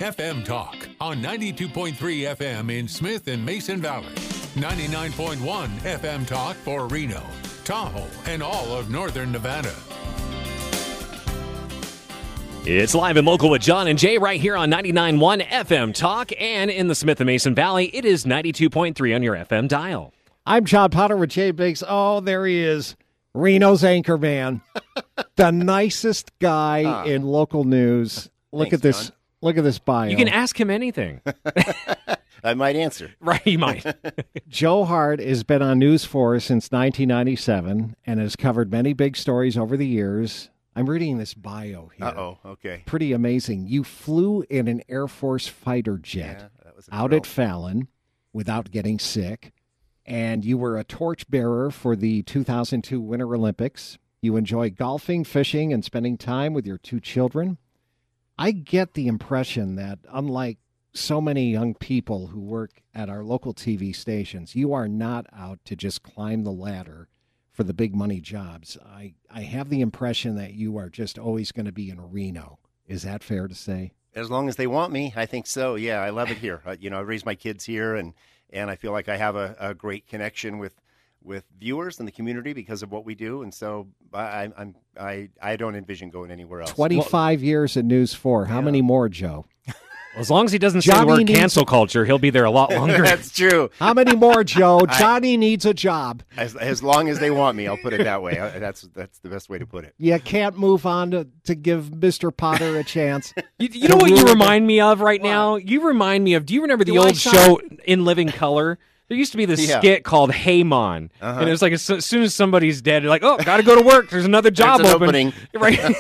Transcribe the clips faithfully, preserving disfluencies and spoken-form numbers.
F M Talk on ninety-two point three F M in Smith and Mason Valley. ninety-nine point one F M Talk for Reno, Tahoe, and all of northern Nevada. It's live and local with John and Jay right here on ninety-nine point one F M Talk, and in the Smith and Mason Valley, it is ninety-two point three on your F M dial. I'm John Potter with Jay Biggs. Oh, there he is, Reno's anchor man, the nicest guy uh, in local news. Look thanks, at this. John. Look at this bio. You can ask him anything. I might answer. Right, you might. Joe Hart has been on News four since nineteen ninety-seven and has covered many big stories over the years. I'm reading this bio here. Uh-oh, okay. Pretty amazing. You flew in an Air Force fighter jet yeah, that was out at Fallon without getting sick, and you were a torchbearer for the two thousand two Winter Olympics. You enjoy golfing, fishing, and spending time with your two children. I get the impression that, unlike so many young people who work at our local T V stations, you are not out to just climb the ladder for the big money jobs. I, I have the impression that you are just always going to be in Reno. Is that fair to say? As long as they want me, I think so. Yeah, I love it here. Uh, you know, I raised my kids here, and, and I feel like I have a, a great connection with, with viewers in the community because of what we do. And so I, I'm, I, I don't envision going anywhere else. twenty-five well, years at News four. How yeah. many more, Joe? As long as he doesn't Johnny say the word cancel a... culture, he'll be there a lot longer. That's true. How many more, Joe? Johnny I, needs a job. As, as long as they want me, I'll put it that way. That's that's the best way to put it. You can't move on to, to give Mister Potter a chance. you, you know what you remind me of right what? now? You remind me of, do you remember the do old show In Living Color? There used to be this yeah. skit called Hey Mon, uh-huh. and it was like as, as soon as somebody's dead, you're like, oh, got to go to work. There's another job There's an open. Opening. Right.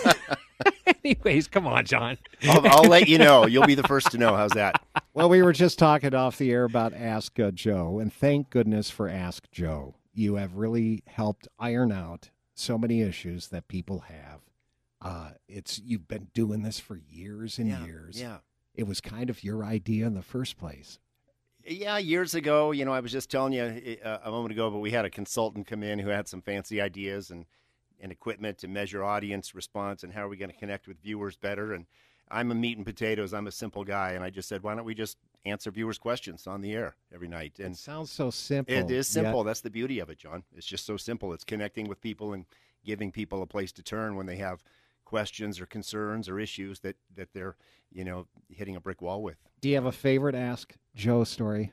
Anyways, come on, John. I'll, I'll let you know. You'll be the first to know. How's that? Well, we were just talking off the air about Ask uh, Joe, and thank goodness for Ask Joe. You have really helped iron out so many issues that people have. Uh, it's you've been doing this for years and yeah, years. Yeah. It was kind of your idea in the first place. Yeah, years ago, you know, I was just telling you uh, a moment ago, but we had a consultant come in who had some fancy ideas and, and equipment to measure audience response and how are we going to connect with viewers better. And I'm a meat and potatoes. I'm a simple guy. And I just said, why don't we just answer viewers' questions on the air every night? And it sounds so simple. It is simple. Yet. That's the beauty of it, John. It's just so simple. It's connecting with people and giving people a place to turn when they have questions or concerns or issues that, that they're, you know, hitting a brick wall with. Do you have a favorite Ask Joe story?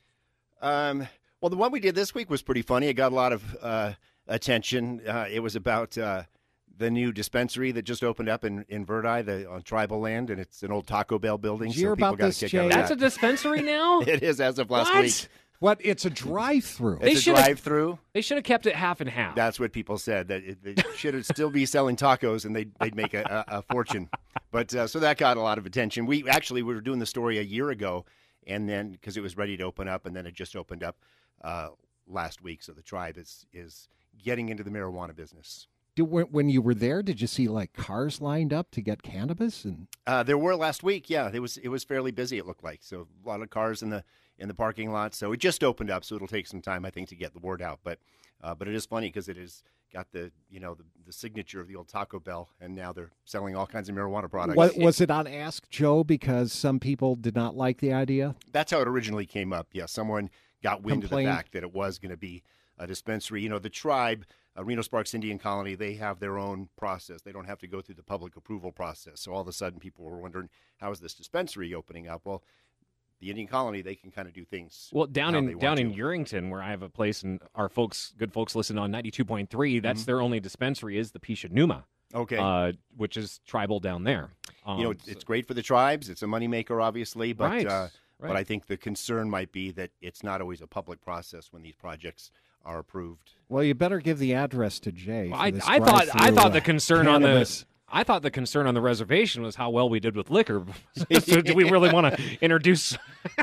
Um, well, the one we did this week was pretty funny. It got a lot of uh, attention. Uh, it was about uh, the new dispensary that just opened up in, in Verdi, the, on tribal land, and it's an old Taco Bell building. Did you hear so people about got this, a kick Jay? out of That's that. a dispensary now? It is as of last what? week. What? It's a drive-through. It's a drive-through. They should have kept it half and half. That's what people said. That it, they should still be selling tacos, and they'd they'd make a, a, a fortune. But uh, so that got a lot of attention. We actually we were doing the story a year ago, and then because it was ready to open up, and then it just opened up uh, last week. So the tribe is is getting into the marijuana business. Do, when you were there, did you see like cars lined up to get cannabis? And uh, there were last week. Yeah, it was it was fairly busy. It looked like so a lot of cars in the. in the parking lot. So it just opened up, so it'll take some time, I think, to get the word out. But uh, but it is funny because it has got the, you know, the, the signature of the old Taco Bell, and now they're selling all kinds of marijuana products. What, was it on Ask Joe because some people did not like the idea? That's how it originally came up. Yeah, someone got wind Complained. of the fact that it was going to be a dispensary. You know, the tribe, uh, Reno Sparks Indian Colony, they have their own process. They don't have to go through the public approval process. So all of a sudden people were wondering, how is this dispensary opening up? Well, the Indian Colony, they can kind of do things. Well, down in down to. in Urington, where I have a place, and our folks, good folks, listen on ninety-two point three. That's mm-hmm. their only dispensary is the Pisha Numa, okay, uh, which is tribal down there. Um, you know, it's, it's great for the tribes. It's a moneymaker, obviously, but right, uh, right. but I think the concern might be that it's not always a public process when these projects are approved. Well, you better give the address to Jay. Well, I, I thought I thought the concern on the. I thought the concern on the reservation was how well we did with liquor. So do we really want to introduce?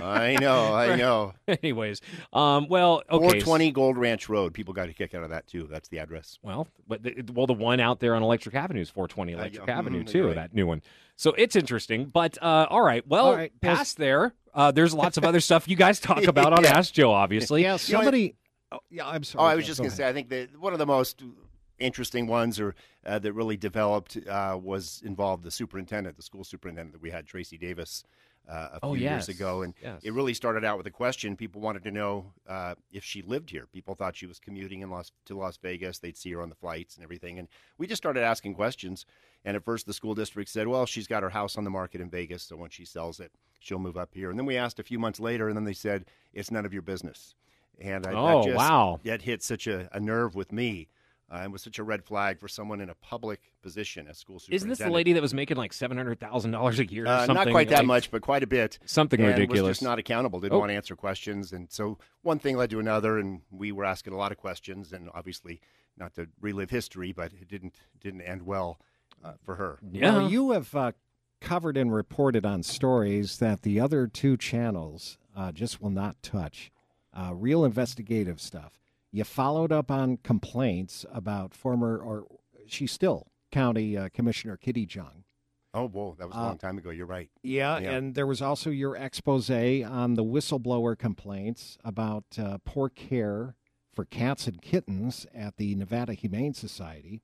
I know, I know. Anyways, um, well, okay. four twenty Gold Ranch Road. People got a kick out of that, too. That's the address. Well, but the, well, the one out there on Electric Avenue is four twenty Electric uh, yeah, Avenue, mm, too, right. that new one. So it's interesting. But, uh, all right, well, all right, past there, uh, there's lots of other stuff you guys talk about on yeah. Ask Joe, obviously. Yeah, somebody... Oh, yeah, I'm sorry. Oh, I was just going to say, I think that one of the most interesting ones or uh, that really developed uh, was involved the superintendent, the school superintendent that we had, Tracy Davis, uh, a oh, few yes. years ago. And yes. it really started out with a question. People wanted to know uh, if she lived here. People thought she was commuting in Las, to Las Vegas. They'd see her on the flights and everything. And we just started asking questions. And at first the school district said, well, she's got her house on the market in Vegas, so when she sells it, she'll move up here. And then we asked a few months later, and then they said, it's none of your business. And I, oh, that just, wow. that hit such a, a nerve with me. Uh, and was such a red flag for someone in a public position as school superintendent. Isn't this the lady that was making like seven hundred thousand dollars a year or uh, something? Not quite that like, much, but quite a bit. Something and ridiculous. was just not accountable, didn't oh. want to answer questions. And so one thing led to another, and we were asking a lot of questions. And obviously, not to relive history, but it didn't didn't end well uh, for her. Yeah. Now, you have uh, covered and reported on stories that the other two channels uh, just will not touch. Uh, real investigative stuff. You followed up on complaints about former, or she's still County uh, Commissioner Kitty Jung. Oh, whoa, that was a Uh, long time ago. You're right. Yeah, Yeah. and there was also your expose on the whistleblower complaints about uh, poor care for cats and kittens at the Nevada Humane Society.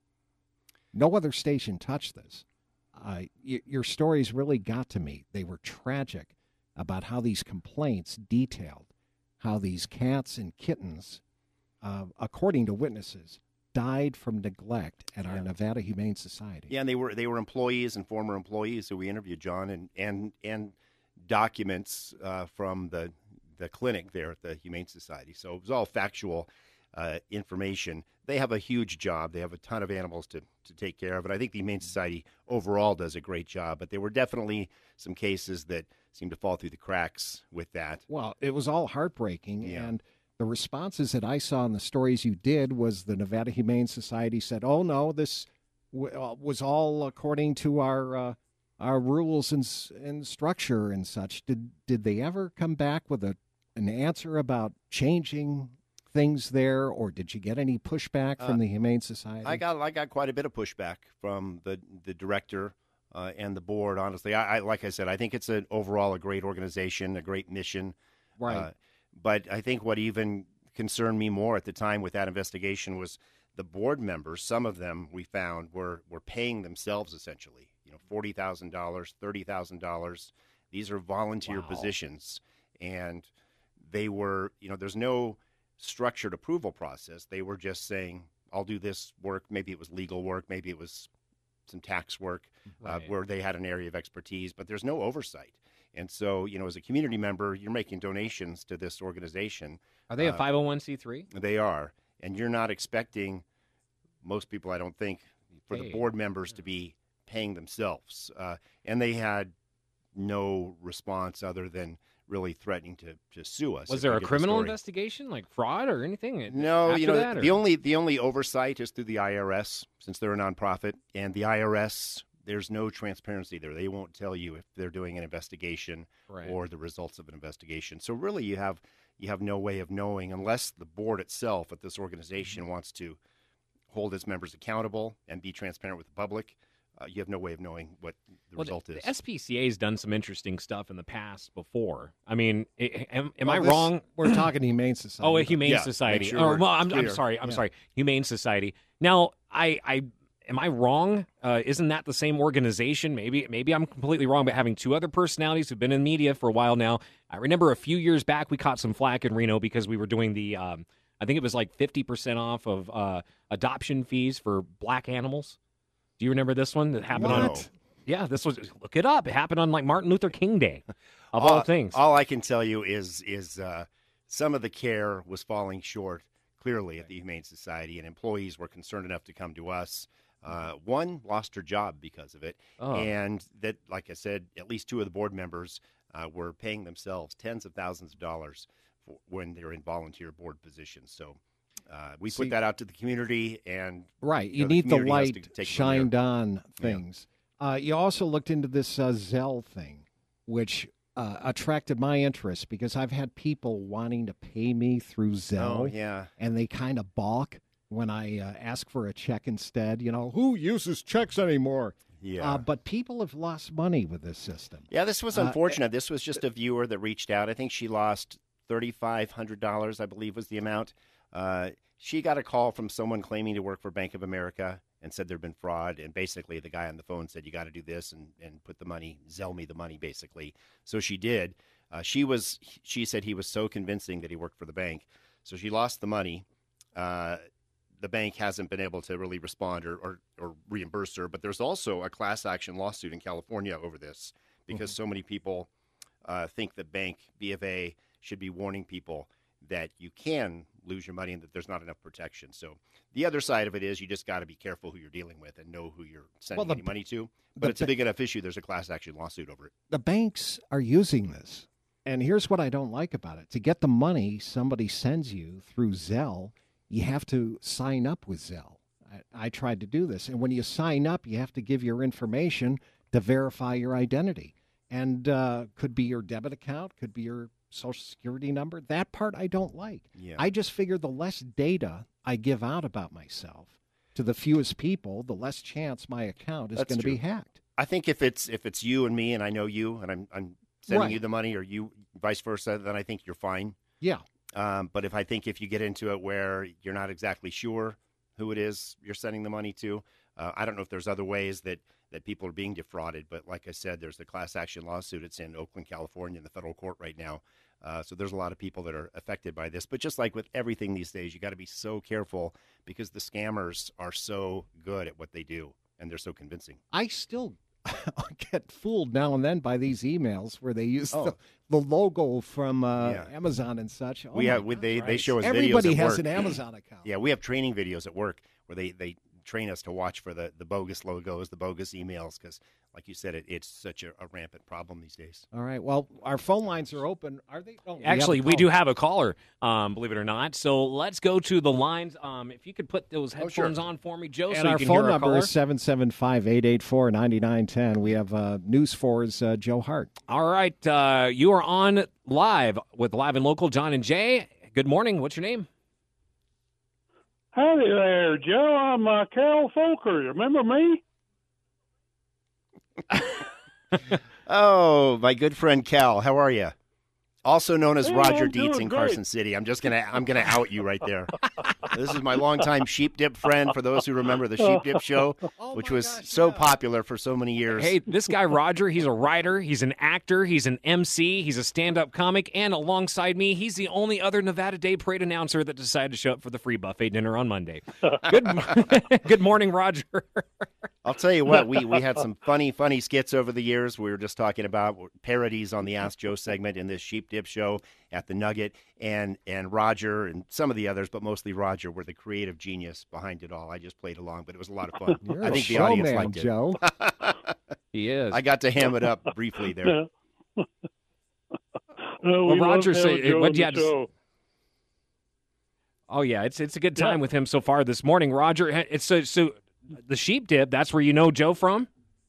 No other station touched this. Uh, y- your stories really got to me. They were tragic about how these complaints detailed how these cats and kittens, uh, according to witnesses, died from neglect at our Yeah. Nevada Humane Society. Yeah, and they were they were employees and former employees who we interviewed, John, and and and documents uh, from the the clinic there at the Humane Society. So it was all factual uh, information. They have a huge job. They have a ton of animals to to take care of, and I think the Humane Society overall does a great job. But there were definitely some cases that seemed to fall through the cracks with that. Well, it was all heartbreaking, Yeah. and the responses that I saw in the stories you did was the Nevada Humane Society said, "Oh no, this w- uh, was all according to our uh, our rules and s- and structure and such." Did did they ever come back with a an answer about changing things there, or did you get any pushback from Uh, the Humane Society? I got I got quite a bit of pushback from the the director uh, and the board. Honestly, I, I like I said, I think it's an overall a great organization, a great mission. right. Uh, but I think what even concerned me more at the time with that investigation was the board members. Some of them we found were were paying themselves essentially. You know, forty thousand dollars, thirty thousand dollars. These are volunteer Wow. positions, and they were. You know, there's no structured approval process. They were just saying, I'll do this work. Maybe it was legal work. Maybe it was some tax work uh, Right. where they had an area of expertise, but there's no oversight. And so, you know, as a community member, you're making donations to this organization. Are they a uh, five oh one c three? They are. And you're not expecting most people, I don't think, for Hey. the board members to be paying themselves. Uh, and they had no response other than really threatening to, to sue us. Was if there they a get the criminal story. investigation, like fraud or anything? No, after you know, that, the or- only the only oversight is through the I R S, since they're a nonprofit, and the I R S, there's no transparency there. They won't tell you if they're doing an investigation Right. or the results of an investigation. So really, you have you have no way of knowing unless the board itself at this organization wants to hold its members accountable and be transparent with the public. Uh, you have no way of knowing what the Well, result the, is. the S P C A has done some interesting stuff in the past before. I mean, i- am, am Well, I this- wrong? We're talking Humane Society. Oh, a Humane Yeah, Society. make sure Oh, we're well, I'm, I'm clear. sorry. I'm Yeah. sorry. Humane Society. Now, I, I am I wrong? Uh, isn't that the same organization? Maybe, maybe I'm completely wrong. But having two other personalities who've been in media for a while now, I remember a few years back we caught some flack in Reno because we were doing the. Um, I think it was like fifty percent off of uh, adoption fees for black animals. Do you remember this one that happened on? What? Yeah, this was. Look it up. It happened on like Martin Luther King Day, of all things. All I can tell you is is uh, some of the care was falling short clearly at the Humane Society, and employees were concerned enough to come to us. Uh, one lost her job because of it, Oh. and that, like I said, at least two of the board members uh, were paying themselves tens of thousands of dollars for, when they're in volunteer board positions. So uh, we See- put that out to the community, and Right. you You know, the need the community has to light take it from shined on Yeah. things. Uh, you also looked into this uh, Zelle thing, which uh, attracted my interest because I've had people wanting to pay me through Zelle, oh yeah. and they kind of balk when I uh, ask for a check instead. You know, who uses checks anymore? Yeah. Uh, but people have lost money with this system. Yeah, this was Uh, unfortunate. this was just a viewer that reached out. I think she lost thirty-five hundred dollars, I believe was the amount. Uh, she got a call from someone claiming to work for Bank of America and said there'd been fraud. And basically the guy on the phone said, you got to do this and, and put the money, Zelle me the money, basically. So she did. Uh, she was, she said he was so convincing that he worked for the bank. So she lost the money. Uh, the bank hasn't been able to really respond or, or, or reimburse her. But there's also a class action lawsuit in California over this because mm-hmm. so many people uh, think the bank, B of A, should be warning people that you can lose your money and that there's not enough protection. So the other side of it is you just got to be careful who you're dealing with and know who you're sending well, the, any money to. But it's a big enough issue. There's a class action lawsuit over it. The banks are using this. And here's what I don't like about it. To get the money somebody sends you through Zelle, you have to sign up with Zelle. I, I tried to do this. And when you sign up, you have to give your information to verify your identity. And uh, could be your debit account, could be your Social Security number. That part I don't like. Yeah. I just figure the less data I give out about myself to the fewest people, the less chance my account is going to be hacked. I think if it's if it's you and me and I know you and I'm I'm sending right. you the money or you vice versa, then I think you're fine. Yeah. Um, but if I think if you get into it where you're not exactly sure who it is you're sending the money to, uh, I don't know if there's other ways that, that people are being defrauded. But like I said, there's the class action lawsuit. It's in Oakland, California, in the federal court right now. Uh, so there's a lot of people that are affected by this. But just like with everything these days, you got to be so careful because the scammers are so good at what they do, and they're so convincing. I still get fooled now and then by these emails where they use oh. the, the logo from uh, yeah. Amazon and such. Oh we have we, they, they show us Everybody videos at has work. an Amazon account. Yeah, we have training videos at work where they, they train us to watch for the, the bogus logos, the bogus emails, because, like you said, it, it's such a, a rampant problem these days. All right. Well, our phone lines are open. Are they? Oh, Actually, we, we do have a caller, um, believe it or not. So let's go to the lines. Um, if you could put those headphones oh, sure. on for me, Joe, and so our you can phone hear our number caller. is seven seven five, eight eight four, nine nine one zero. We have uh, News four's uh, Joe Hart. All right. Uh, you are on live with Live and Local, John and Jay. Good morning. What's your name? Howdy there, Joe. I'm uh, Cal Folker. Remember me? Oh, my good friend Cal. How are you? Also known as yeah, Roger I'm Dietz in great. Carson City. I'm just gonna I'm gonna out you right there. This is my longtime Sheep Dip friend. For those who remember the Sheep Dip show, oh which was gosh, so yeah. popular for so many years. Hey, this guy Roger, he's a writer, he's an actor, he's an M C, he's a stand-up comic, and alongside me, he's the only other Nevada Day Parade announcer that decided to show up for the free buffet dinner on Monday. Good, good morning, Roger. I'll tell you what, we, we had some funny, funny skits over the years. We were just talking about parodies on the Ask Joe segment in this Sheep Dip show at the Nugget, and and Roger and some of the others, but mostly Roger, were the creative genius behind it all. I just played along, but it was a lot of fun. You're I think a the audience showman, liked it. Joe. He is. I got to ham it up briefly there. Uh, well, we Roger, love say, having Joe what on do you the have to show. Oh, yeah, it's it's a good time Yeah. with him so far this morning. Roger, it's so, so the Sheep Dip, that's where you know Joe from?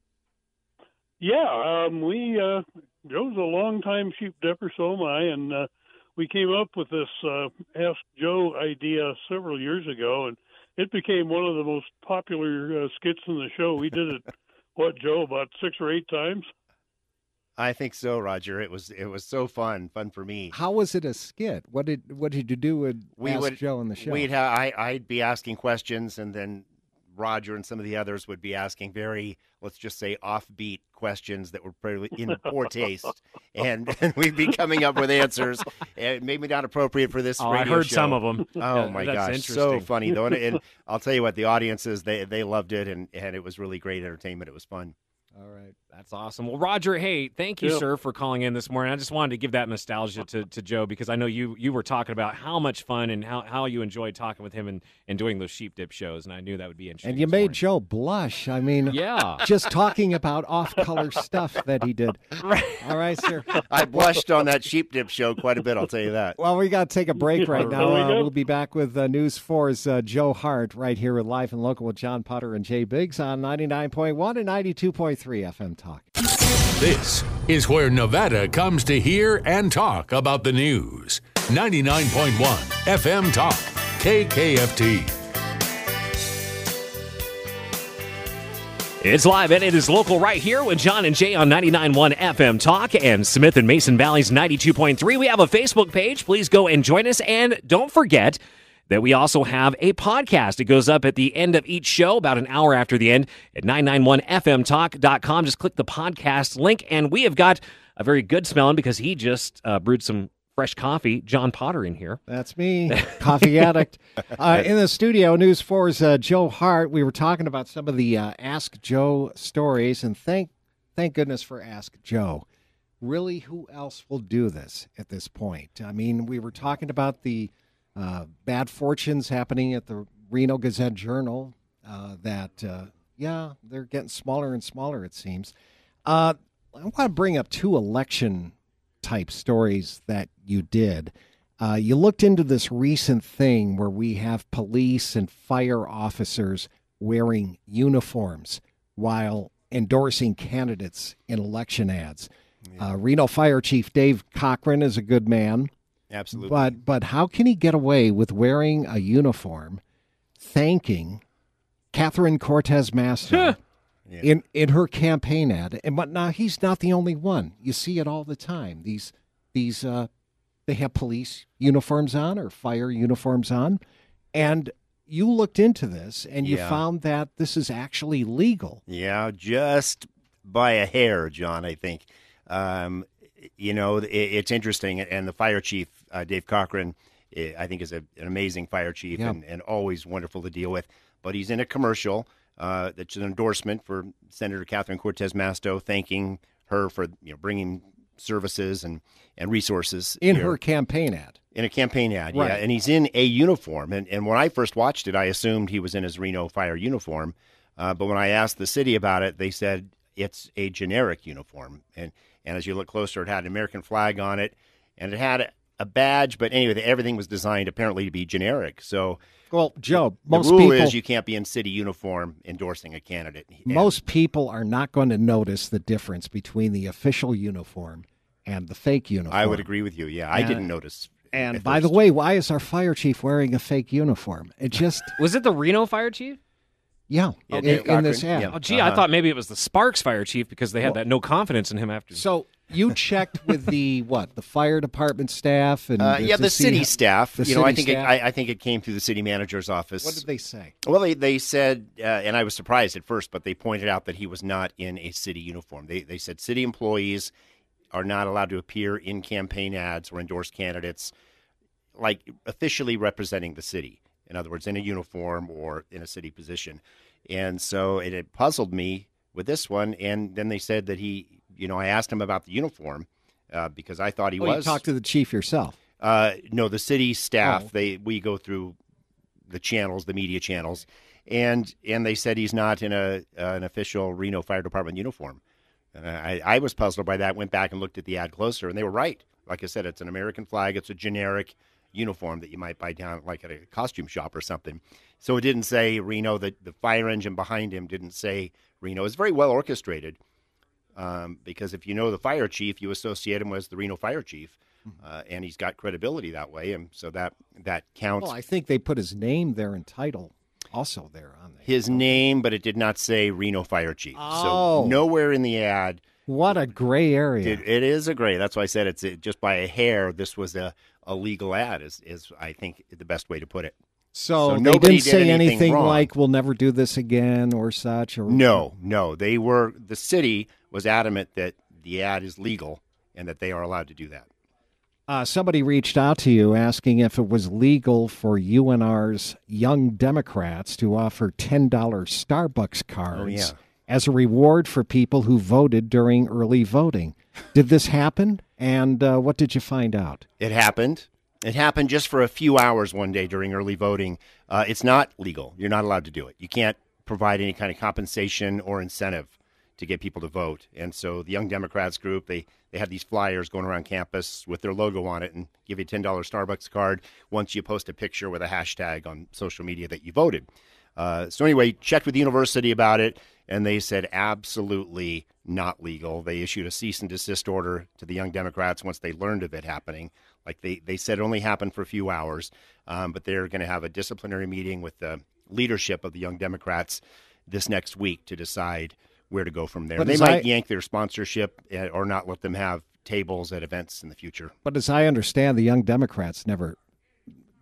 Yeah, um, we uh, Joe's a longtime sheep dipper, so am I, and uh, we came up with this uh, Ask Joe idea several years ago, and it became one of the most popular uh, skits in the show. We did it, what, Joe, about six or eight times? I think so, Roger. It was it was so fun, fun for me. How was it a skit? What did what did you do with We Ask would- Joe on the show? We'd ha- I, I'd be asking questions, and then Roger and some of the others would be asking very, let's just say, offbeat questions that were pretty in poor taste, and, and we'd be coming up with answers, and maybe not appropriate for this Oh, I radio heard show. some of them. Oh my That's gosh, interesting. so funny though, and, and I'll tell you what, the audiences they they loved it, and and it was really great entertainment. It was fun. All right. That's awesome. Well, Roger, hey, thank you, Yeah. sir, for calling in this morning. I just wanted to give that nostalgia to, to Joe because I know you you were talking about how much fun and how, how you enjoyed talking with him and, and doing those Sheep Dip shows, and I knew that would be interesting. And you this made morning. Joe blush. I mean, Yeah. just talking about off-color stuff that he did. All right, sir. I blushed on that Sheep Dip show quite a bit. I'll tell you that. Well, we got to take a break right now. There we Uh, go. we'll be back with uh, News four's uh, Joe Hart right here with Live and Local with John Potter and Jay Biggs on ninety-nine point one and ninety-two point three F M Talk. This is where Nevada comes to hear and talk about the news. ninety-nine point one F M Talk, K K F T. It's live and it is local right here with John and Jay on ninety-nine point one F M Talk and Smith and Mason Valley's ninety-two point three. We have a Facebook page. Please go and join us. And don't forget, that we also have a podcast. It goes up at the end of each show, about an hour after the end, at nine ninety-one F M talk dot com. Just click the podcast link, and we have got a very good smelling, because he just uh, brewed some fresh coffee, John Potter in here. That's me, coffee addict. Uh, in the studio, News four's uh, Joe Hart. We were talking about some of the uh, Ask Joe stories, and thank thank goodness for Ask Joe. Really, who else will do this at this point? I mean, we were talking about the uh, bad fortunes happening at the Reno Gazette-Journal, uh, that, uh, yeah, they're getting smaller and smaller, it seems. Uh, I want to bring up two election-type stories that you did. Uh, you looked into this recent thing where we have police and fire officers wearing uniforms while endorsing candidates in election ads. Uh, Reno Fire Chief Dave Cochran is a good man. Absolutely. But but how can he get away with wearing a uniform, thanking Catherine Cortez Masto yeah. in, in her campaign ad? And but now he's not the only one. You see it all the time. These these uh, they have police uniforms on or fire uniforms on, and you looked into this and you yeah. found that this is actually legal. Yeah, just by a hair, John, I think. Um, you know, it, it's interesting, and the fire chief, uh, Dave Cochran, I think is a, an amazing fire chief yeah. and, and always wonderful to deal with. But he's in a commercial uh, that's an endorsement for Senator Catherine Cortez Masto, thanking her for you know bringing services and, and resources. In here. her campaign ad. In a campaign ad, right. yeah. And he's in a uniform. And, and when I first watched it, I assumed he was in his Reno Fire uniform. Uh, but when I asked the city about it, they said it's a generic uniform. And And as you look closer, it had an American flag on it, and it had a badge. But anyway, everything was designed apparently to be generic. So, well, Joe, the, most the rule people, is you can't be in city uniform endorsing a candidate. And most people are not going to notice the difference between the official uniform and the fake uniform. I would agree with you. Yeah, I and, didn't notice. And by first. the way, why is our fire chief wearing a fake uniform? It just was it the Reno fire chief? Yeah, yeah in, in this ad. Yeah. Oh, gee, uh-huh. I thought maybe it was the Sparks fire chief because they had well, that no confidence in him after. So you checked with the what? The fire department staff and uh, yeah, the city how, staff. The you know, I think it, I, I think it came through the city manager's office. What did they say? Well, they they said, uh, and I was surprised at first, but they pointed out that he was not in a city uniform. They they said city employees are not allowed to appear in campaign ads or endorse candidates, like officially representing the city. In other words, in a uniform or in a city position. And so it, it puzzled me with this one. And then they said that he, you know, I asked him about the uniform uh, because I thought he oh, was. You talked to the chief yourself. Uh, no, the city staff. Oh. They we go through the channels, the media channels, and and they said he's not in a uh, an official Reno Fire Department uniform. And I, I was puzzled by that. Went back and looked at the ad closer, and they were right. Like I said, it's an American flag. It's a generic uniform that you might buy down like at a costume shop or something. So it didn't say Reno. The, the fire engine behind him didn't say Reno. It's very well orchestrated um, because if you know the fire chief, you associate him with the Reno fire chief, uh, and he's got credibility that way, and so that that counts. Well, I think they put his name there and title also there on there. His name, but it did not say Reno fire chief. Oh. So nowhere in the ad. What a gray area. It, it is a gray. That's why I said it's it, just by a hair. This was a, a legal ad, is, is I think the best way to put it. So, so they nobody didn't say did anything, anything wrong. like "we'll never do this again" or such. Or no, no. They were the city was adamant that the ad is legal and that they are allowed to do that. Uh, somebody reached out to you asking if it was legal for U N R's Young Democrats to offer ten dollars Starbucks cards oh, yeah. as a reward for people who voted during early voting. Did this happen? And uh, what did you find out? It happened. It happened just for a few hours one day during early voting. Uh, it's not legal. You're not allowed to do it. You can't provide any kind of compensation or incentive to get people to vote. And so the Young Democrats group, they, they had these flyers going around campus with their logo on it and give you a ten dollars Starbucks card once you post a picture with a hashtag on social media that you voted. Uh, so anyway, checked with the university about it, and they said absolutely not legal. They issued a cease and desist order to the Young Democrats once they learned of it happening. Like they, they said it only happened for a few hours, um, but they're going to have a disciplinary meeting with the leadership of the Young Democrats this next week to decide where to go from there. But they might I, yank their sponsorship or not let them have tables at events in the future. But as I understand, the Young Democrats never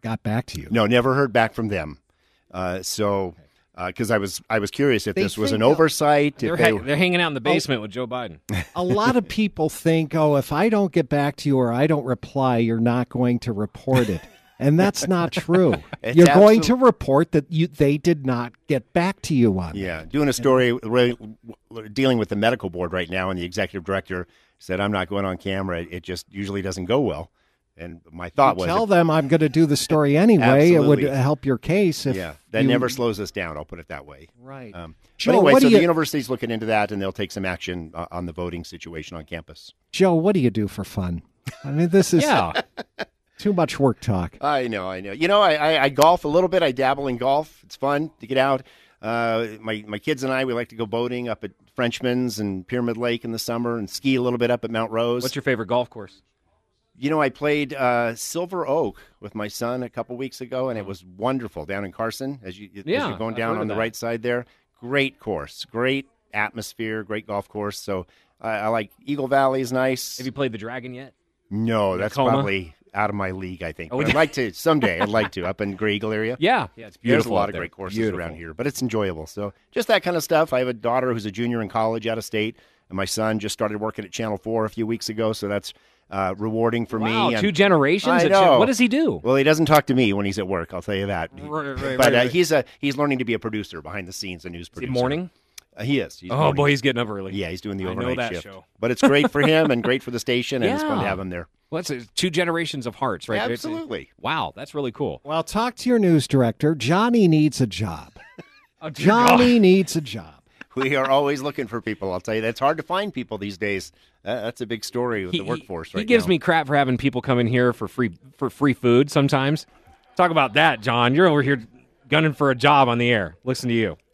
got back to you. No, never heard back from them. Uh, so, because uh, I was I was curious if they this was an they'll, oversight. They're, if they, ha- they're hanging out in the basement oh, with Joe Biden. A lot of people think, oh, if I don't get back to you or I don't reply, you're not going to report it. And that's not true. You're absolute... going to report that you they did not get back to you on Yeah, that. doing a story really, dealing with the medical board right now, and the executive director said, I'm not going on camera. It just usually doesn't go well. And my thought you was... Tell them I'm going to do the story anyway. It would help your case. If yeah, that you... never slows us down, I'll put it that way. Right. Um, Joe, anyway, what so do you... the university's looking into that, and they'll take some action uh, on the voting situation on campus. Joe, what do you do for fun? I mean, this is... yeah. Too much work talk. I know, I know. You know, I, I, I golf a little bit. I dabble in golf. It's fun to get out. Uh, my my kids and I, we like to go boating up at Frenchman's and Pyramid Lake in the summer and ski a little bit up at Mount Rose. What's your favorite golf course? You know, I played uh, Silver Oak with my son a couple weeks ago, and it was wonderful down in Carson as, you, yeah, as you're going down on the that. right side there. Great course, great atmosphere, great golf course. So uh, I like Eagle Valley is nice. Have you played the Dragon yet? No, that's Tacoma? probably out of my league, I think. Oh, But I'd like to someday. I'd like to up in Grey Eagle area. Yeah, yeah, it's beautiful. There's a lot of there. great courses beautiful. around here, but it's enjoyable. So just that kind of stuff. I have a daughter who's a junior in college out of state, and my son just started working at Channel four a few weeks ago, so that's uh, rewarding for wow, me. Two And generations? I know. What does he do? Well, he doesn't talk to me when he's at work, I'll tell you that. Right, right, but right, uh, right. he's a he's learning to be a producer behind the scenes, a news Is producer. he morning? Uh, he is. He's oh, morning. boy, he's getting up early. Yeah, he's doing the I know overnight that shift. show. But it's great for him and great for the station, and it's fun to Yeah. have him there. Well, it's two generations of hearts, right? Absolutely. Wow, that's really cool. Well, talk to your news director. Johnny needs a job. Oh, dear Johnny God. needs a job. We are always looking for people. I'll tell you, that's hard to find people these days. Uh, that's a big story with He, the workforce he, right he gives now. me crap for having people come in here for free for free food sometimes. Talk about that, John. You're over here gunning for a job on the air. Listen to you.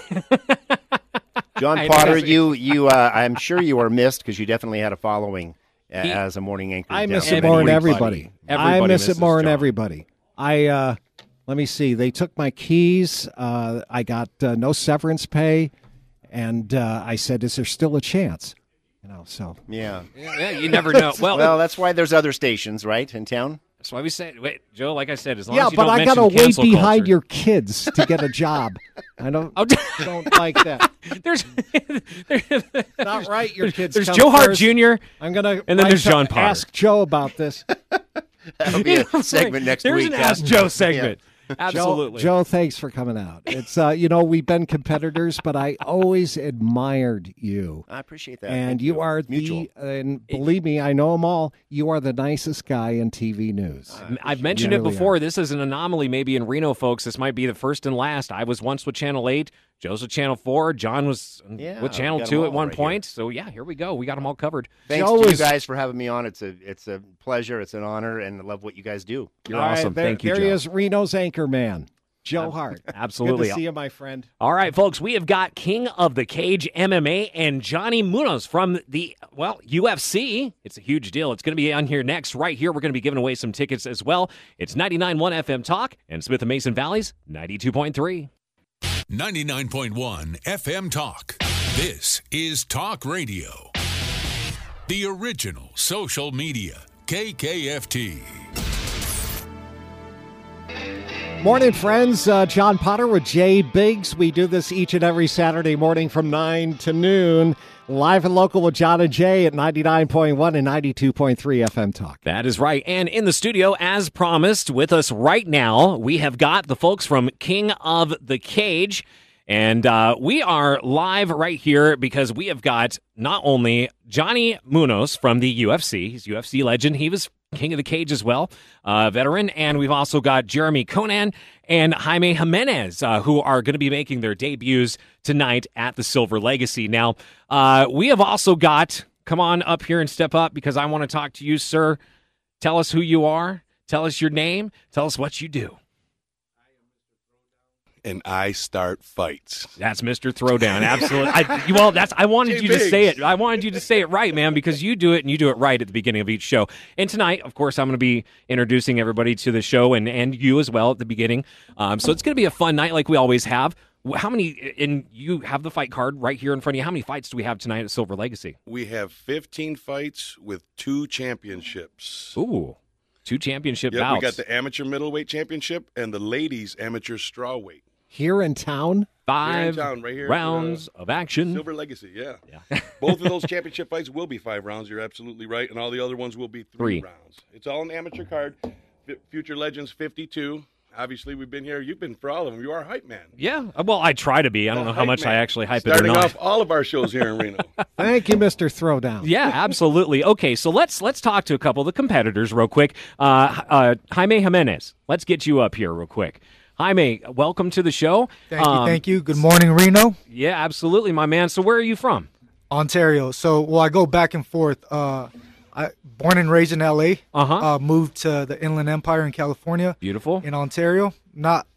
John I Potter, know. you, you, uh, I'm sure you are missed because you definitely had a following uh, He- as a morning anchor. I down miss in it more than Everybody. everybody. Everybody I miss it misses more than John. everybody. I uh, let me see. They took my keys. Uh, I got uh, no severance pay, and uh, I said, "Is there still a chance?" You know. So Yeah. Yeah, you never know. Well, Well, that's why there's other stations, right, in town. that's why we say, wait, Joe. Like I said, as long yeah, as you but don't I gotta mention wait cancel behind culture. your kids to get a job. I don't Oh, don't like that. there's, Not right. Your kids. there's come Joe Hart first. Junior I'm gonna And then write there's to John Potter. Ask Joe about this. That'll be a segment next There's week. an huh? Ask Joe segment. Absolutely. Joe, Joe, thanks for coming out. It's uh, you know, we've been competitors, but I always admired you. I appreciate that. And Thank you are Mutual. the, and believe me, I know them all. You are the nicest guy in T V news. I've mentioned You it really before. are. This is an anomaly maybe in Reno, folks. This might be the first and last. I was once with Channel eight. Joe's with Channel four. John was Yeah, with we Channel got 'em two all at one right point. So, yeah, here we go. We got them all covered. Thanks Joe to you is- guys for having me on. It's a it's a pleasure. It's an honor, and I love what you guys do. You're All right, awesome. there, Thank you, There Joe. he is, Reno's anchor man, Joe Hart. Absolutely. Good to see you, my friend. All right, folks, we have got King of the Cage M M A and Johnny Munoz from the, well, U F C. It's a huge deal. It's going to be on here next. Right here, we're going to be giving away some tickets as well. It's ninety-nine point one F M Talk and Smith and Mason Valley's ninety-two point three. ninety-nine point one F M Talk. This is Talk Radio. The original social media. K K F T. Morning, friends. Uh, John Potter with Jay Biggs. We do this each and every Saturday morning from nine to noon. Live and local with John and Jay at ninety-nine point one and ninety-two point three F M Talk. That is right. And in the studio, as promised, with us right now, we have got the folks from King of the Cage. And uh, we are live right here because we have got not only Johnny Munoz from the U F C, he's a U F C legend. He was King of the Cage as well, uh, veteran. And we've also got Jeremy Conan and Jaime Jimenez, uh, who are going to be making their debuts tonight at the Silver Legacy. Now, uh, we have also got, come on up here and step up because I want to talk to you, sir. Tell us who you are. Tell us your name. Tell us what you do. And I start fights. That's Mister Throwdown. Absolutely. I, well, that's. I wanted Jay you to Biggs. say it. I wanted you to say it right, man, because you do it and you do it right at the beginning of each show. And tonight, of course, I'm going to be introducing everybody to the show and, and you as well at the beginning. Um, so it's going to be a fun night like we always have. How many, and you have the fight card right here in front of you. How many fights do we have tonight at Silver Legacy? We have fifteen fights with two championships. Ooh. Two championship Yep, bouts. we got the amateur middleweight championship and the ladies amateur strawweight. Here in town? Five here in town, right here, rounds uh, of action. Silver Legacy, yeah. yeah. Both of those championship fights will be five rounds. You're absolutely right. And all the other ones will be three, three. rounds. It's all an amateur card. F- Future Legends fifty-two. Obviously, we've been here. You've been for all of them. You are a hype man. Yeah. Well, I try to be. I don't The know how much man. I actually hype Starting it or not. off all of our shows here in Reno. Thank you, Mister Throwdown. Yeah, absolutely. Okay, so let's let's talk to a couple of the competitors real quick. Uh, uh, Jaime Jimenez, let's get you up here real quick. Jaime, welcome to the show. Thank um, you, thank you. Good morning, Reno. Yeah, absolutely, my man. So where are you from? Ontario. So, well, I go back and forth. Uh, I born and raised in L A. Uh-huh. Uh, moved to the Inland Empire in California. Beautiful. In Ontario. Not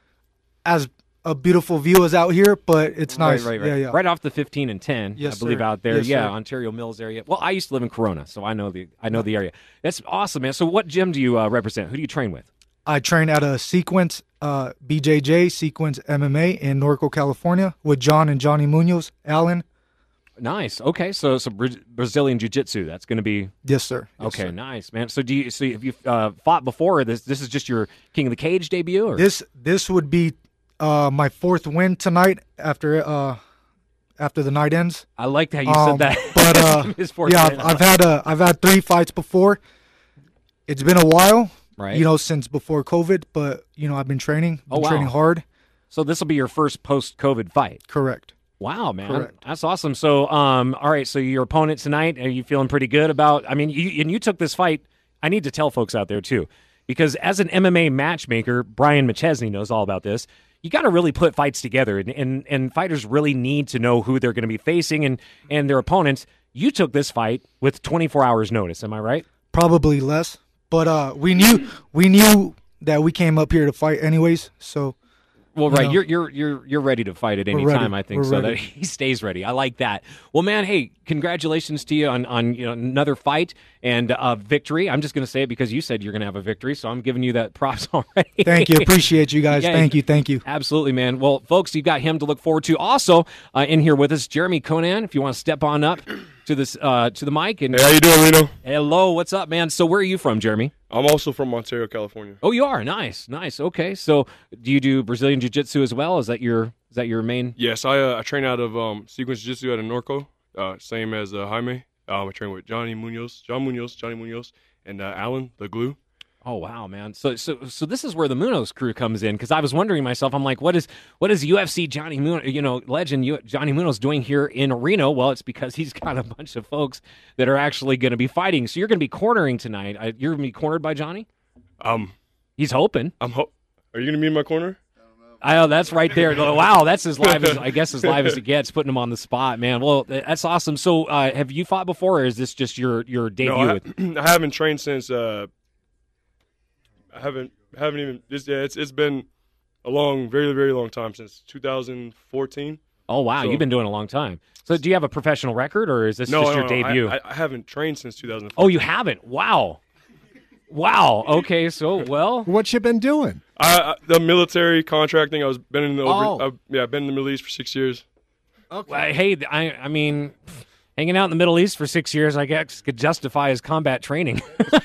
as a beautiful view as out here, but it's nice. Right, right, right. Yeah, yeah. Right off the fifteen and ten, Yes, I believe sir. out there. Yes, yeah, sir. Ontario Mills area. Well, I used to live in Corona, so I know the I know the area. That's awesome, man. So what gym do you uh, represent? Who do you train with? I train at a Sequence uh, B J J Sequence M M A in Norco, California, with John and Johnny Munoz, Alan. Nice. Okay, so so Bra- Brazilian Jiu-Jitsu. That's going to be Yes, sir. Yes, okay. sir. Nice, man. So do you? So have you uh, fought before? Or this this is just your King of the Cage debut? Or? This this would be uh, my fourth win tonight after uh, after the night ends. I liked how you Um, said that. But uh, His fourth yeah, win. I've, I've had a I've had three fights before. It's been a while, Right. You know, since before COVID, but you know, I've been training, been Oh, wow. training hard. So this will be your first post-COVID fight. Correct. Wow, man, Correct. that's awesome. So, um, all right. So your opponent tonight, are you feeling pretty good about? I mean, you and you took this fight. I need to tell folks out there too, because as an M M A matchmaker, Brian McChesney knows all about this. You got to really put fights together, and, and and fighters really need to know who they're going to be facing and and their opponents. You took this fight with twenty-four hours notice. Am I right? Probably less, but uh, we knew we knew that we came up here to fight anyways. So Well, You right. know. You're you're you're you're ready to fight at any We're ready. time, I think, We're so ready. that he stays ready. I like that. Well, man, hey, congratulations to you on on you know another fight and uh, victory. I'm just going to say it because you said you're going to have a victory, so I'm giving you that props already. thank you, appreciate you guys. Yeah, thank you, thank you. Absolutely, man. Well, folks, you got him to look forward to. Also, uh, in here with us, Jeremy Conan. If you want to step on up to this uh, to the mic and Hey, how you doing, Reno? hello, what's up, man? So, where are you from, Jeremy? I'm also from Ontario, California. Oh, you are nice, nice. Okay, so do you do Brazilian Jiu-Jitsu as well? Is that your is that your main? Yes, I uh, I train out of um, Sequence Jiu-Jitsu out of Norco, uh, same as uh, Jaime. Um, I train with Johnny Munoz, John Munoz, Johnny Munoz, and uh, Alan, the glue. Oh wow, man! So so so this is where the Munoz crew comes in because I was wondering myself. I'm like, what is what is U F C Johnny Munoz, you know, legend U- Johnny Munoz doing here in Reno? Well, it's because he's got a bunch of folks that are actually going to be fighting. So you're going to be cornering tonight. I, you're going to be cornered by Johnny. Um, He's hoping. I'm. Ho- Are you gonna be in my corner? I know that's right there. Oh, wow, that's as live as I guess as live as it gets. Putting him on the spot, man. Well, that's awesome. So, uh, have you fought before, or is this just your your debut? No, I, with- I haven't trained since. Uh, I haven't haven't even. This, yeah, it's it's been a long, very very long time since two thousand fourteen. oh wow, so- you've been doing it a long time. So, do you have a professional record, or is this No, just no, your no, debut? I, I, I haven't trained since two thousand. Oh, you haven't? Wow. Wow. Okay. So, well, What you been doing? I, I, the military contracting. I was been in the over. Oh. Uh, yeah, I've been in the Middle East for six years. well, hey, I, I mean, hanging out in the Middle East for six years, I guess, could justify his combat training.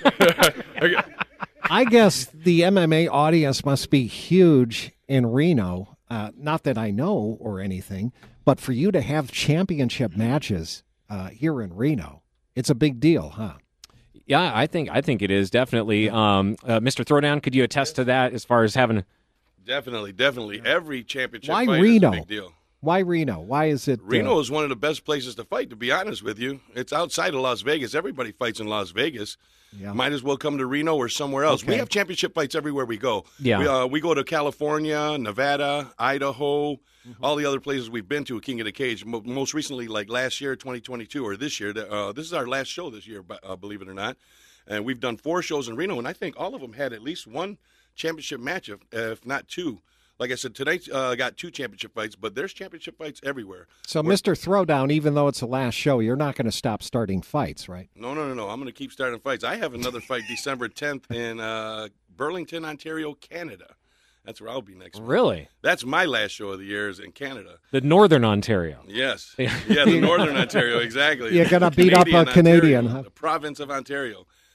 I guess the M M A audience must be huge in Reno. Uh, not that I know or anything, but for you to have championship matches uh, here in Reno, it's a big deal, huh? Yeah, I think I think it is definitely. Um, uh, Mister Throwdown, could you attest to that as far as having? Definitely, definitely. Every championship Why fight Reno? is a big deal. Why Reno? Why is it? uh, Reno is one of the best places to fight, to be honest with you. It's outside of Las Vegas. Everybody fights in Las Vegas. Yeah. Might as well come to Reno or somewhere else. We Okay. have championship fights everywhere we go. Yeah. We, uh, we go to California, Nevada, Idaho, Mm-hmm. all the other places we've been to at King of the Cage. Mo- most recently, like last year, twenty twenty-two, or this year. Uh, this is our last show this year, uh, believe it or not. And we've done four shows in Reno, and I think all of them had at least one championship match, if, if not two. Like I said, tonight uh, got two championship fights, but there's championship fights everywhere. So, Mister Throwdown, even though it's the last show, you're not going to stop starting fights, right? No, no, no, no. I'm going to keep starting fights. I have another fight December tenth in uh, Burlington, Ontario, Canada. That's where I'll be next week. Really? That's my last show of the year is in Canada. The Northern Ontario. Yes. Yeah, the Northern Ontario, exactly. You're gonna beat up a Ontario, Canadian, huh? The province of Ontario.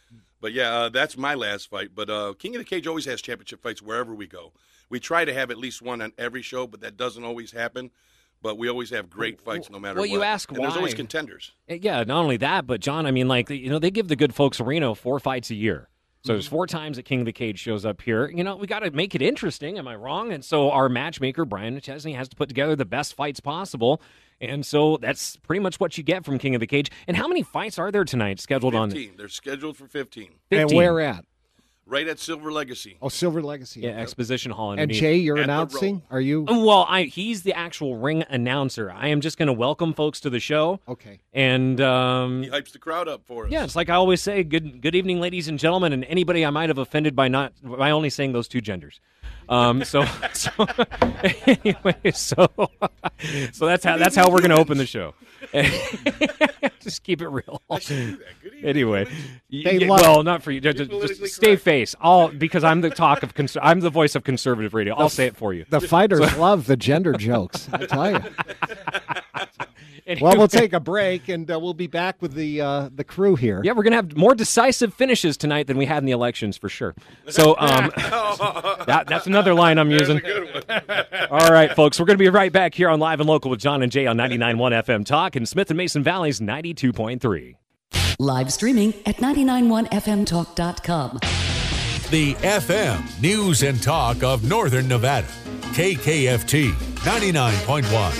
But yeah, uh, that's my last fight. But uh, King of the Cage always has championship fights wherever we go. We try to have at least one on every show, but that doesn't always happen. But we always have great fights no matter well, what. Well, you ask and why. There's always contenders. Yeah, not only that, but John, I mean, like, you know, they give the good folks of Reno four fights a year. So there's four times that King of the Cage shows up here. You know, we got to make it interesting. Am I wrong? And so our matchmaker, Brian McChesney, has to put together the best fights possible. And so that's pretty much what you get from King of the Cage. And how many fights are there tonight scheduled fifteen. on? They're scheduled for fifteen. fifteen. And where at? Right at Silver Legacy. Oh, Silver Legacy. Yeah, Exposition Hall. And Jay, you're announcing? Are you? Well, I he's the actual ring announcer. I am just going to welcome folks to the show. Okay. And um, he hypes the crowd up for us. Yeah, it's like I always say, good good evening, ladies and gentlemen, and anybody I might have offended by not by only saying those two genders. Um, so, so anyway, so so that's how that's how we're going to open the show. Just keep it real. I should do that. Good evening. Anyway, they yeah, love well, not for you. Just, just stay face. All because I'm the talk of cons- I'm the voice of conservative radio. I'll say it for you. The fighters so. love the gender jokes. I tell you. Anyway. Well, we'll take a break, and uh, we'll be back with the uh, the crew here. Yeah, we're going to have more decisive finishes tonight than we had in the elections, for sure. So um, that, that's another line I'm using. All right, folks, we're going to be right back here on Live and Local with John and Jay on ninety-nine point one F M Talk and Smith and Mason Valley's ninety-two point three. Live streaming at ninety-nine point one F M talk dot com. The F M News and Talk of Northern Nevada. K K F T ninety-nine point one.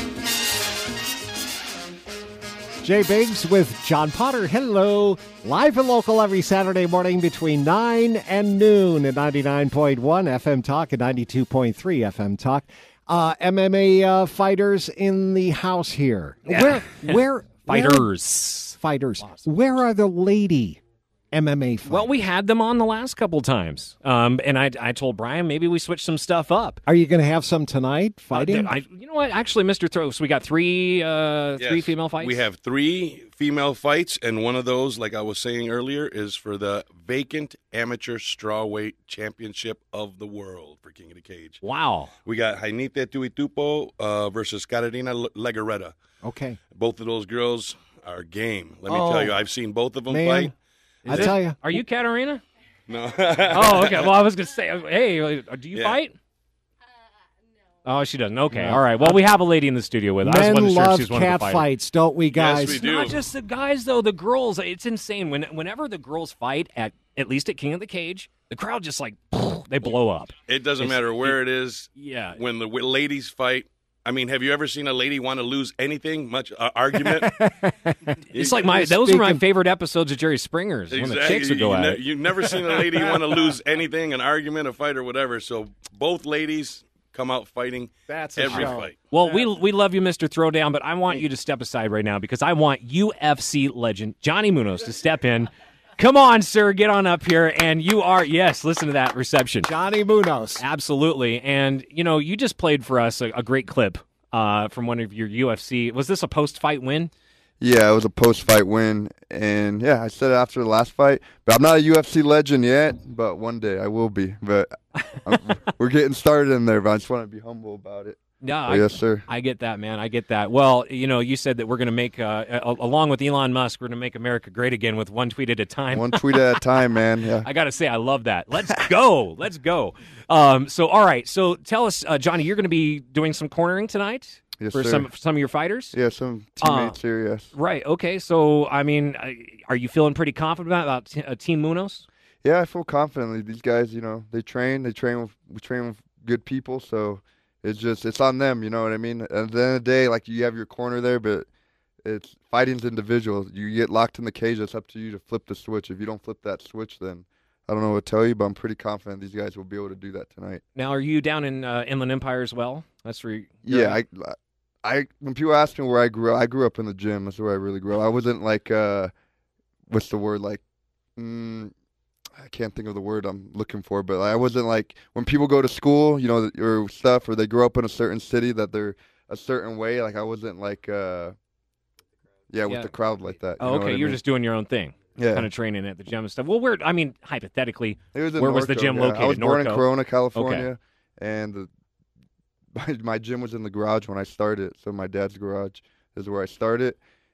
Jay Biggs with John Potter. Hello. Live and local every Saturday morning between nine and noon at ninety-nine point one F M Talk and ninety-two point three F M Talk. Uh, M M A uh, fighters in the house here. Where? Where? Fighters. Where, fighters. Where are the lady M M A fighters? Well, we had them on the last couple times. Um, and I, I told Brian maybe we switch some stuff up. Are you going to have some tonight fighting? Uh, I, you know what? Actually, Mister Throw, so we got three uh, yes. three female fights? We have three female fights, and one of those, like I was saying earlier, is for the vacant amateur strawweight championship of the world for King of the Cage. Wow. We got Jainite Tuitupo uh, versus Carolina Legarreta. Okay. Both of those girls are game. Let me oh, tell you, I've seen both of them man. fight. I tell you. Are you Katarina? No. Oh, okay. Well, I was going to say, hey, do you Yeah. fight? Oh, she doesn't. Okay, all right. Well, we have a lady in the studio with us. I Men wasn't sure if love she's one of the cat fighters. fights, don't we, guys? Yes, we do. Not just the guys, though. The girls. It's insane. When Whenever the girls fight, at at least at King of the Cage, the crowd just like, they blow up. It doesn't It's- matter where it- it is. Yeah. When the w- ladies fight, I mean, have you ever seen a lady want to lose anything? Much uh, argument? It's like my those are my favorite episodes of Jerry Springer's when the chicks would go you at ne- it. You've never seen a lady want to lose anything, an argument, a fight, or whatever. So both ladies come out fighting That's a every show. fight. Well, we we love you, Mister Throwdown, but I want you to step aside right now because I want U F C legend Johnny Munoz to step in. Come on, sir, get on up here, and you are yes. Listen to that reception, Johnny Munoz. absolutely. And you know, you just played for us a, a great clip uh, from one of your U F C. Was this a post-fight win? Yeah, it was a post-fight win, and yeah, I said it after the last fight. But I'm not a U F C legend yet, but one day I will be. But I'm, we're getting started in there, but I just want to be humble about it. No, But I, yes, sir. I get that, man. I get that. Well, you know, you said that we're going to make, uh, a- along with Elon Musk, we're going to make America great again with one tweet at a time. One tweet at a time, man. Yeah. I got to say, I love that. Let's go. Let's go. Um, so, all right. So, tell us, uh, Johnny, you're going to be doing some cornering tonight Yes, for sir. some for some of your fighters. Yeah, some teammates Uh, here. Yes. Right. Okay. So, I mean, uh, are you feeling pretty confident about t- uh, Team Munoz? Yeah, I feel confidently. These guys, you know, they train. They train with we train with good people, so it's just it's on them. You know what I mean? At the end of the day, like you have your corner there, but it's fighting's individual. You get locked in the cage. It's up to you to flip the switch. If you don't flip that switch, then I don't know what to tell you. But I'm pretty confident these guys will be able to do that tonight. Now, are you down in uh, Inland Empire as well? That's where. You, Yeah, I, I when people ask me where I grew up, I grew up in the gym. That's where I really grew up. I wasn't like, uh, what's the word? Like, mm, I can't think of the word I'm looking for, but I wasn't like when people go to school, you know, or stuff, or they grow up in a certain city that they're a certain way. Like I wasn't like, uh, yeah, with Yeah. the crowd like that. Oh, you know okay. what I You're mean? just doing your own thing. yeah. Kind of training at the gym and stuff. Well, where? I mean, hypothetically, It was in where was the Norco, gym yeah. located? I was born in Norco? Corona, California, and the, my, my gym was in the garage when I started. So my dad's garage is where I started,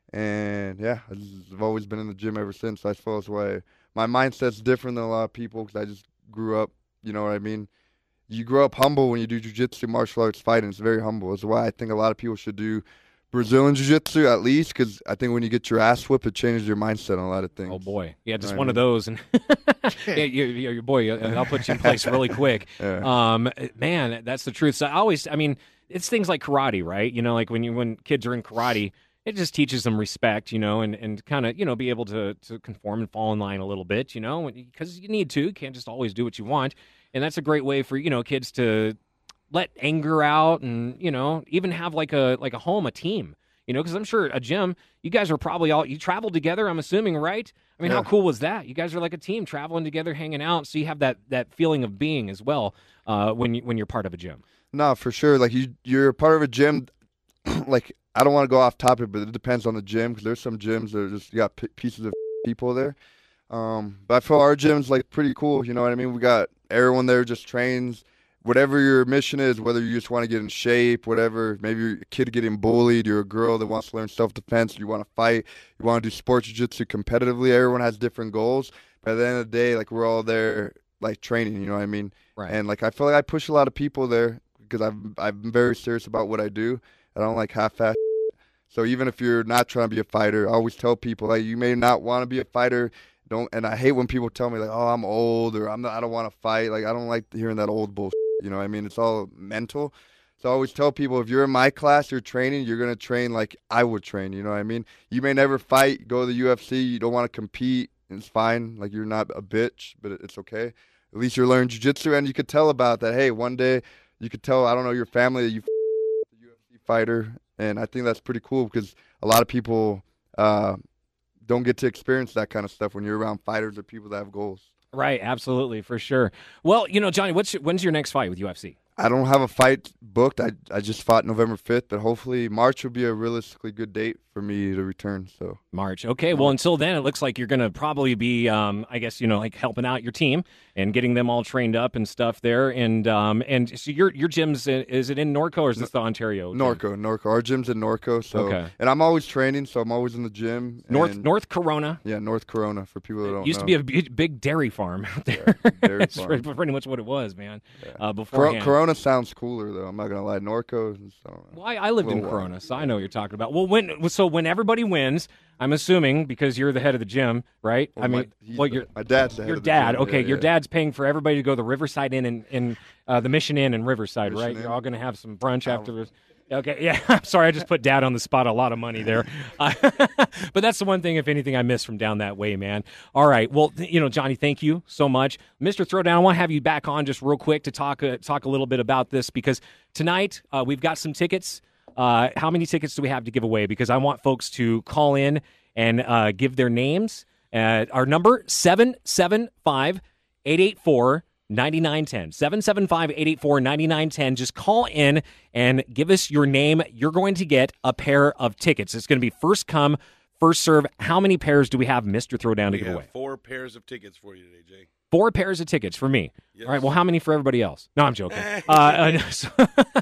And yeah, I've always been in the gym ever since. I suppose why my mindset's different than a lot of people because I just grew up, you know what I mean? You grow up humble when you do jiu-jitsu, martial arts, fighting. It's very humble. That's why I think a lot of people should do Brazilian jiu-jitsu at least, because I think when you get your ass whipped, it changes your mindset on a lot of things. Oh, boy. Yeah, just you know one I of mean? those. and yeah, you, you, your boy, I'll put you in place really quick. Yeah. Um, man, that's the truth. So I always, I mean, it's things like karate, right? You know, like when you when kids are in karate, it just teaches them respect, you know, and, and kind of, you know, be able to, to conform and fall in line a little bit, you know, because you need to. You can't just always do what you want. And that's a great way for, you know, kids to let anger out and, you know, even have like a like a home, a team, you know, because I'm sure a gym, you guys are probably all, you traveled together, I'm assuming, right? I mean, yeah. how cool was that? You guys are like a team traveling together, hanging out. So you have that that feeling of being as well uh, when, you, when you're part of a gym. No, for sure. Like you, you're part of a gym. Like I don't want to go off topic, but it depends on the gym because there's some gyms that are just you got p- pieces of people there. Um, but I feel our gym's like pretty cool. You know what I mean? We got everyone there just trains. Whatever your mission is, whether you just want to get in shape, whatever, maybe you're a kid getting bullied, you're a girl that wants to learn self-defense, you want to fight, you want to do sports jiu-jitsu competitively, everyone has different goals. But at the end of the day, like, we're all there, like, training, you know what I mean? Right. And, like, I feel like I push a lot of people there because I'm, I'm very serious about what I do. I don't like half-ass. So even if you're not trying to be a fighter, I always tell people, like, you may not want to be a fighter. Don't, and I hate when people tell me, like, oh, I'm old or I'm not, I don't want to fight. Like, I don't like hearing that old bullshit. You know what I mean? It's all mental. So I always tell people, if you're in my class, you're training, you're going to train like I would train. You know what I mean? You may never fight, go to the U F C, you don't want to compete. It's fine. Like, you're not a bitch, but it's okay. At least you're learning jiu-jitsu, and you could tell about that. Hey, one day you could tell, I don't know, your family that you a U F C fighter. And I think that's pretty cool because a lot of people uh, don't get to experience that kind of stuff when you're around fighters or people that have goals. Right, absolutely, for sure. Well, you know, Johnny, what's when's your next fight with U F C? I don't have a fight booked. I I just fought November fifth, but hopefully March will be a realistically good date for me to return. So March. Okay, well, until then, it looks like you're going to probably be, um, I guess, you know, like helping out your team and getting them all trained up and stuff there. And um, and so your your gym's, is it in Norco or is this the Ontario gym? Norco, Norco. Our gym's in Norco. So, okay. And I'm always training, so I'm always in the gym. North and, North Corona. Yeah, North Corona for people that don't know. It used know. to be a big, big dairy farm out there. Yeah, dairy That's farm. pretty much what it was, man. Yeah. Uh, beforehand. Corona sounds cooler, though. I'm not going to lie. Norco, I don't know. Well, I, I lived in Corona, wild. so I know what you're talking about. Well, when so when everybody wins, I'm assuming, because you're the head of the gym, right? Well, I mean, my, well, your my dad's the head your of the dad. gym. Okay, yeah, your yeah. dad's paying for everybody to go to the Riverside Inn and, and uh, the Mission Inn in Riverside, Mission right? Inn. You're all going to have some brunch after this. Okay, yeah. I'm sorry, I just put Dad on the spot. A lot of money there, uh, but that's the one thing, if anything, I missed from down that way, man. All right, well, th- you know, Johnny, thank you so much, Mister Throwdown. I want to have you back on just real quick to talk uh, talk a little bit about this, because tonight uh, we've got some tickets. Uh, how many tickets do we have to give away? Because I want folks to call in and uh, give their names. Uh, our number, seven seven five, eight eight four, nine nine one zero. seven seven five, eight eight four, nine nine one zero. Just call in and give us your name. You're going to get a pair of tickets. It's going to be first come, first serve. How many pairs do we have, Mister Throwdown, to we give have away? Four pairs of tickets for you today, Jay. Four pairs of tickets for me. Yes. All right, well, how many for everybody else? No, I'm joking. uh, so,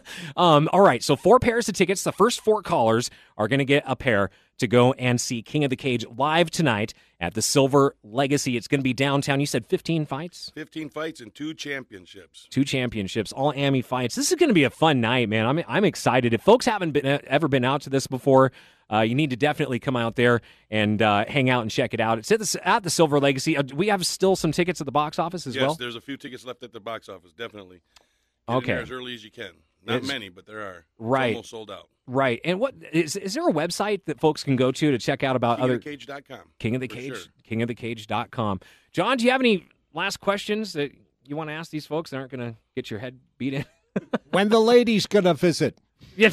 um, all right, so four pairs of tickets. The first four callers are going to get a pair to go and see King of the Cage live tonight at the Silver Legacy. It's going to be downtown. You said fifteen fights? fifteen fights and two championships. Two championships, all A M I fights. This is going to be a fun night, man. I'm I'm excited. If folks haven't been ever been out to this before, uh, you need to definitely come out there and uh, hang out and check it out. It's at the, at the Silver Legacy. Uh, we have still some tickets at the box office as yes, well? Yes, there's a few tickets left at the box office, definitely. Get okay. in there as early as you can. Not it's, many, but there are. It's right. almost sold out. Right. And what is is there a website that folks can go to to check out about king other of the cage dot com. King of the Cage, sure. king of the cage dot com. John, do you have any last questions that you want to ask these folks that aren't going to get your head beat in? When the ladies going to visit? Yeah.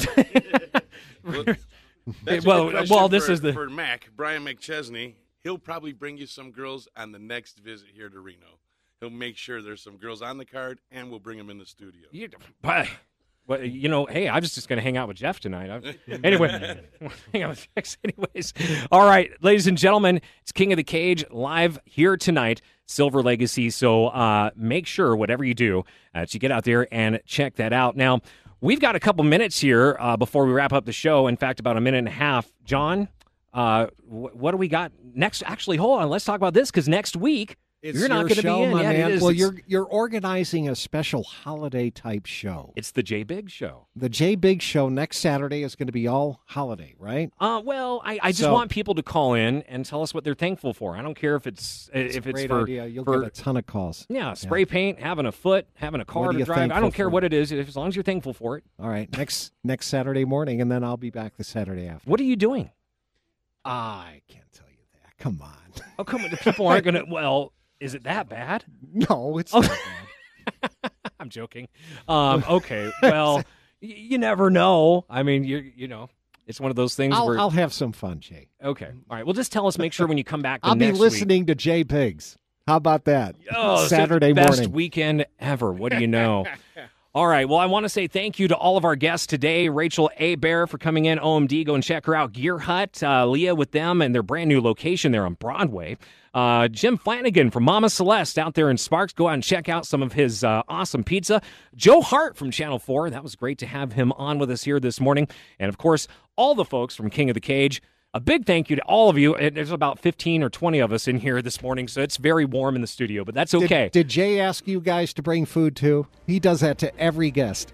well, that's well, a good question well, this for, is the for Mac, Brian McChesney. He'll probably bring you some girls on the next visit here to Reno. He'll make sure there's some girls on the card, and we'll bring them in the studio. You, but, well, you know, hey, I was just going to hang out with Jeff tonight. I, anyway, hang out with Jeff anyways. All right, ladies and gentlemen, it's King of the Cage live here tonight, Silver Legacy. So uh, make sure, whatever you do, uh, that you get out there and check that out. Now, we've got a couple minutes here uh, before we wrap up the show. In fact, about a minute and a half. John, Uh, wh- what do we got next? Actually, hold on. Let's talk about this because next week it's you're not going to be in. My yeah, man. It is. Well, it's, you're you're organizing a special holiday type show. It's the Jay Biggs Show. The Jay Biggs Show next Saturday is going to be all holiday, right? Uh, well, I, I just So- want people to call in and tell us what they're thankful for. I don't care if it's It's if a it's great for idea. You'll for- get a ton of calls. yeah, spray paint, having a foot, having a car What are to you drive. I thankful don't care for? what it is, as long as you're thankful for it. All right, next next Saturday morning, and then I'll be back the Saturday after. What are you doing? I can't tell you that. Come on. Oh, come on. The people aren't going to. Well, is it that bad? No, it's Oh. not bad. I'm joking. Um, okay. Well, y- you never know. I mean, you you know, it's one of those things I'll, where. I'll have some fun, Jay. Okay. All right. Well, just tell us. Make sure when you come back. The I'll be next listening Week, to Jay Biggs. How about that? oh, it's Saturday the best morning. weekend ever. What do you know? All right. Well, I want to say thank you to all of our guests today. Rachel A. Bear for coming in. O M D, go and check her out. Gear Hut, uh, Leah with them and their brand new location there on Broadway. Uh, Jim Flanagan from Mama Celeste out there in Sparks. Go out and check out some of his uh, awesome pizza. Joe Hart from Channel four. That was great to have him on with us here this morning. And, of course, all the folks from King of the Cage. A big thank you to all of you. And there's about fifteen or twenty of us in here this morning, so it's very warm in the studio, but that's okay. Did, did Jay ask you guys to bring food too? He does that to every guest.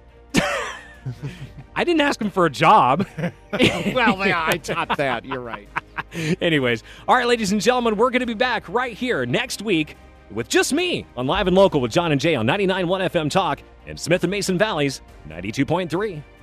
I didn't ask him for a job. Well, yeah, I taught that. You're right. Anyways, all right, ladies and gentlemen, we're going to be back right here next week with just me on Live and Local with John and Jay on ninety-nine point one F M Talk and Smith and Mason Valley's ninety-two point three.